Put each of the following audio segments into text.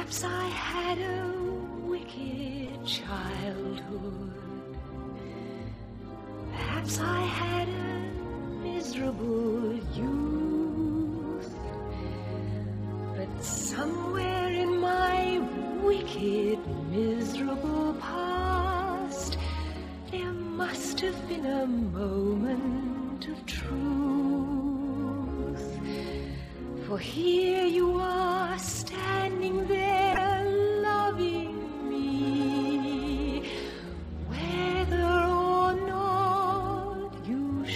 Perhaps I had a wicked childhood. Perhaps I had a miserable youth. But somewhere in my wicked, miserable past, there must have been a moment of truth. For here you are, standing there, loving me, whether or not you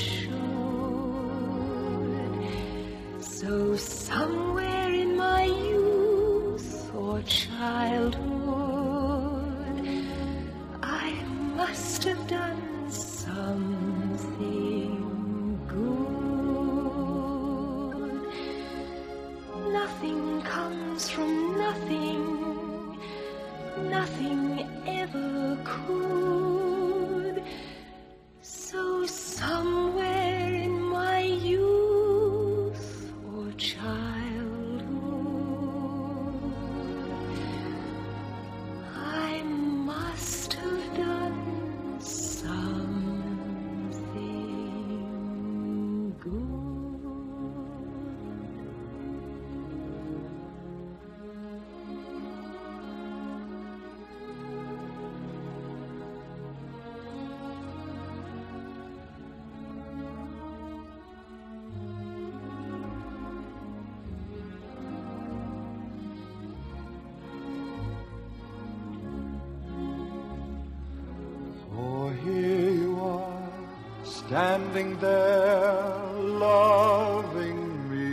should. So somewhere in my youth or childhood, I must have done something good. Nothing comes from nothing, nothing ever could. So somewhere in my youth or childhood, I must have done something good. Here you are, standing there, loving me,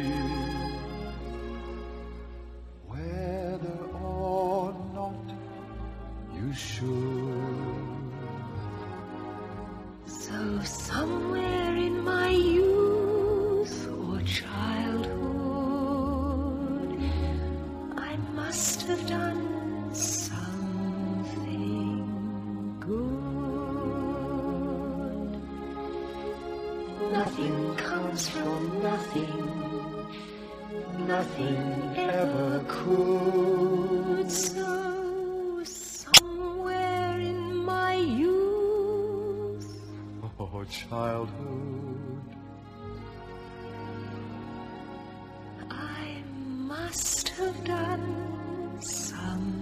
whether or not you should. So somewhere in my youth or childhood, I must have done something good. Nothing comes from nothing, nothing ever could. So somewhere in my youth Oh, childhood, I must have done something